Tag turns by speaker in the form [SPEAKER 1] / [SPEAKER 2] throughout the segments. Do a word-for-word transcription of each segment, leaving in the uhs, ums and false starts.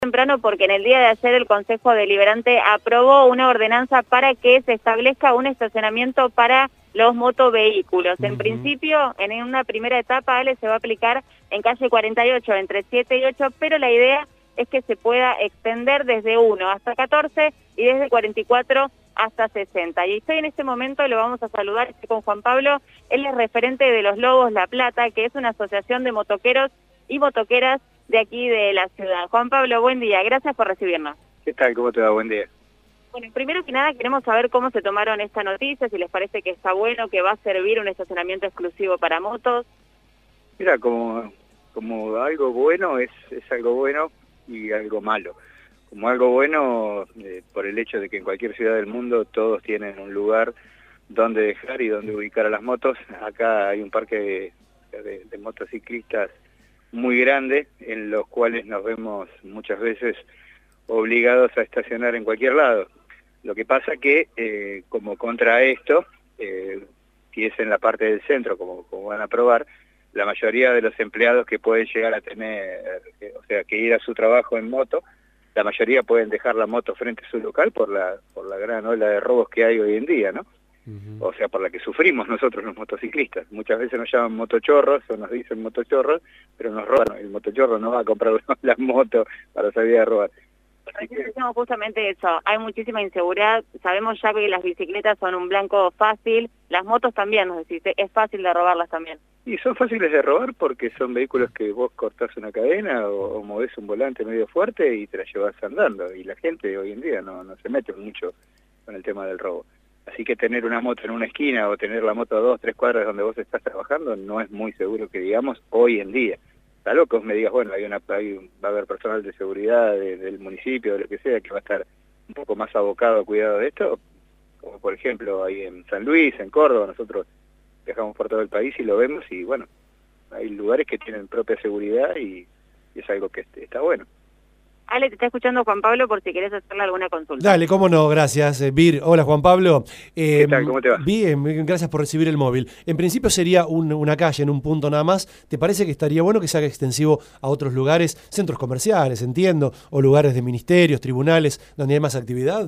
[SPEAKER 1] Temprano porque en el día de ayer el Consejo Deliberante aprobó una ordenanza para que se establezca un estacionamiento para los motovehículos. En uh-huh. principio, en una primera etapa, Ale, se va a aplicar en calle cuarenta y ocho, entre siete y ocho, pero la idea es que se pueda extender desde uno hasta catorce y desde cuarenta y cuatro hasta sesenta. Y estoy en este momento, lo vamos a saludar, estoy con Juan Pablo, él es referente de los Lobos La Plata, que es una asociación de motoqueros y motoqueras de aquí de la ciudad. Juan Pablo, buen día, gracias por recibirnos.
[SPEAKER 2] ¿Qué tal? ¿Cómo te va? Buen día.
[SPEAKER 1] Bueno, primero que nada queremos saber cómo se tomaron esta noticia, si les parece que está bueno, que va a servir un estacionamiento exclusivo para motos.
[SPEAKER 2] Mira, como, como algo bueno es, es algo bueno y algo malo. Como algo bueno, eh, por el hecho de que en cualquier ciudad del mundo todos tienen un lugar donde dejar y donde ubicar a las motos. Acá hay un parque de, de, de motociclistas muy grande, en los cuales nos vemos muchas veces obligados a estacionar en cualquier lado. Lo que pasa que, eh, como contra esto, eh, si es en la parte del centro, como, como van a probar, la mayoría de los empleados que pueden llegar a tener, eh, o sea, que ir a su trabajo en moto, la mayoría pueden dejar la moto frente a su local por la, por la gran ola de robos que hay hoy en día, ¿no? Uh-huh. O sea, por la que sufrimos nosotros los motociclistas. Muchas veces nos llaman motochorros o nos dicen motochorros, pero nos roban. El motochorro no va a comprar la moto para salir a robar.
[SPEAKER 1] Así que decimos justamente eso, hay muchísima inseguridad, sabemos ya que las bicicletas son un blanco fácil, las motos también, nos decís, es fácil de robarlas también.
[SPEAKER 2] Y son fáciles de robar porque son vehículos que vos cortás una cadena o, o movés un volante medio fuerte y te la llevas andando, y la gente hoy en día no, no se mete mucho con el tema del robo. Así que tener una moto en una esquina o tener la moto a dos, tres cuadras donde vos estás trabajando no es muy seguro que digamos hoy en día. Está loco, me digas, bueno, hay una, hay, va a haber personal de seguridad de, del municipio, de lo que sea, que va a estar un poco más abocado a cuidado de esto, como por ejemplo ahí en San Luis, en Córdoba, nosotros viajamos por todo el país y lo vemos, y bueno, hay lugares que tienen propia seguridad y, y es algo que está bueno.
[SPEAKER 1] Ale, te está escuchando Juan Pablo por si querés hacerle alguna consulta.
[SPEAKER 3] Dale, cómo no, gracias. Eh, Vir, hola Juan Pablo.
[SPEAKER 2] Eh, ¿Qué tal? ¿Cómo te va?
[SPEAKER 3] Bien, gracias por recibir el móvil. En principio sería un, una calle en un punto nada más. ¿Te parece que estaría bueno que se haga extensivo a otros lugares, centros comerciales, entiendo, o lugares de ministerios, tribunales, donde hay más actividad?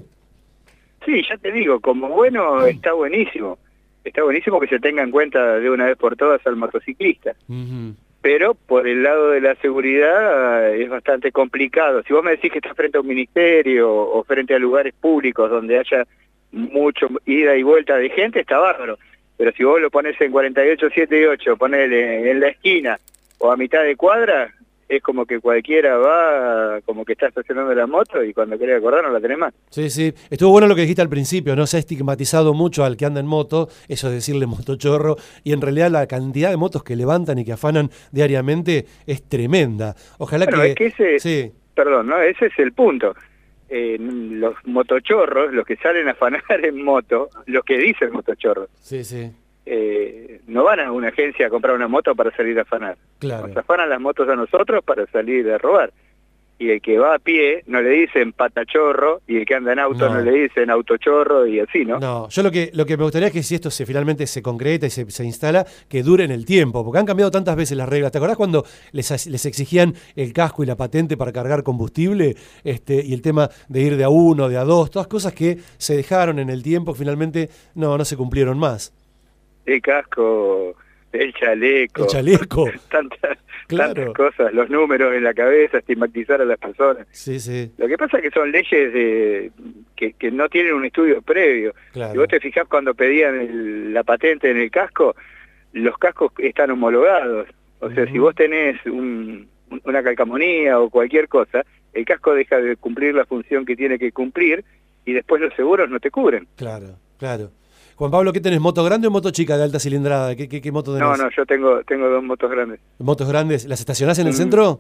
[SPEAKER 2] Sí, ya te digo, como bueno está buenísimo. Está buenísimo que se tenga en cuenta de una vez por todas al motociclista. Uh-huh. Pero por el lado de la seguridad es bastante complicado. Si vos me decís que estás frente a un ministerio o frente a lugares públicos donde haya mucho ida y vuelta de gente, está bárbaro. Pero si vos lo pones en cuarenta y ocho, siete y ocho, ponele en la esquina o a mitad de cuadra, es como que cualquiera va, como que está estacionando la moto y cuando quiere acordar no la tenés más.
[SPEAKER 3] Sí, sí. Estuvo bueno lo que dijiste al principio, ¿no? Se ha estigmatizado mucho al que anda en moto, eso de decirle motochorro, y en realidad la cantidad de motos que levantan y que afanan diariamente es tremenda. Ojalá
[SPEAKER 2] bueno,
[SPEAKER 3] que...
[SPEAKER 2] es que ese,
[SPEAKER 3] sí.
[SPEAKER 2] Perdón, ¿no? Ese es el punto. Eh, los motochorros, los que salen a afanar en moto, los que dicen motochorros.
[SPEAKER 3] Sí, sí.
[SPEAKER 2] Eh, no van a una agencia a comprar una moto para salir a afanar.
[SPEAKER 3] Claro.
[SPEAKER 2] Nos afanan las motos a nosotros para salir a robar. Y el que va a pie no le dicen patachorro, y el que anda en auto no, no le dicen autochorro, y así, ¿no?
[SPEAKER 3] No, yo lo que lo que me gustaría es que si esto se finalmente se concreta y se, se instala, que dure en el tiempo, porque han cambiado tantas veces las reglas. ¿Te acordás cuando les, les exigían el casco y la patente para cargar combustible? Este, y el tema de ir de a uno, de a dos, todas cosas que se dejaron en el tiempo, finalmente no, no se cumplieron más.
[SPEAKER 2] El casco, el chaleco,
[SPEAKER 3] el chaleco.
[SPEAKER 2] tantas,
[SPEAKER 3] claro.
[SPEAKER 2] tantas cosas, los números en la cabeza, estigmatizar a las personas.
[SPEAKER 3] Sí, sí.
[SPEAKER 2] Lo que pasa es que son leyes de, que, que no tienen un estudio previo.
[SPEAKER 3] Claro.
[SPEAKER 2] Si vos te fijás cuando pedían el, la patente en el casco, los cascos están homologados. O sea, uh-huh. si vos tenés un, una calcamonía o cualquier cosa, el casco deja de cumplir la función que tiene que cumplir y después los seguros no te cubren.
[SPEAKER 3] Claro, claro. Juan Pablo, ¿qué tenés? ¿Moto grande o moto chica de alta cilindrada? ¿Qué, qué, qué moto tenés?
[SPEAKER 2] No, no, yo tengo tengo dos motos grandes.
[SPEAKER 3] ¿Motos grandes? ¿Las estacionás en el mm. centro?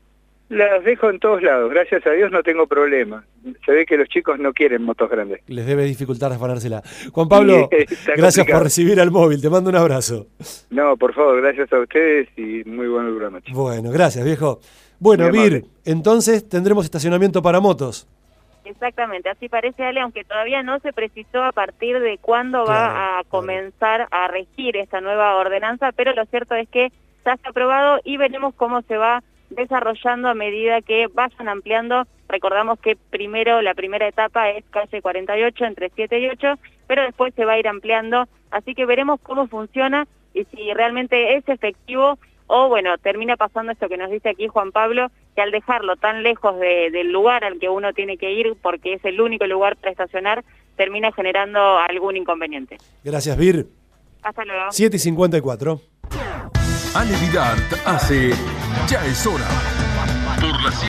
[SPEAKER 2] Las dejo en todos lados. Gracias a Dios no tengo problema. Se ve que los chicos no quieren motos grandes.
[SPEAKER 3] Les debe dificultar afanársela. Juan Pablo, sí, gracias complicado. Por recibir al móvil. Te mando un abrazo.
[SPEAKER 2] No, por favor, gracias a ustedes y muy buena noche.
[SPEAKER 3] Bueno, gracias, viejo. Bueno, Vir, entonces tendremos estacionamiento para motos.
[SPEAKER 1] Exactamente, así parece, Ale, aunque todavía no se precisó a partir de cuándo
[SPEAKER 3] claro,
[SPEAKER 1] va a comenzar claro. a regir esta nueva ordenanza, pero lo cierto es que ya está aprobado y veremos cómo se va desarrollando a medida que vayan ampliando. Recordamos que primero, la primera etapa es calle cuarenta y ocho, entre siete y ocho, pero después se va a ir ampliando, así que veremos cómo funciona y si realmente es efectivo o, bueno, termina pasando esto que nos dice aquí Juan Pablo, que al dejarlo tan lejos de, del lugar al que uno tiene que ir, porque es el único lugar para estacionar, termina generando algún inconveniente.
[SPEAKER 3] Gracias, Vir.
[SPEAKER 1] Hasta luego.
[SPEAKER 3] siete y cincuenta y cuatro.
[SPEAKER 4] Ale Vidart hace Ya es hora. Por la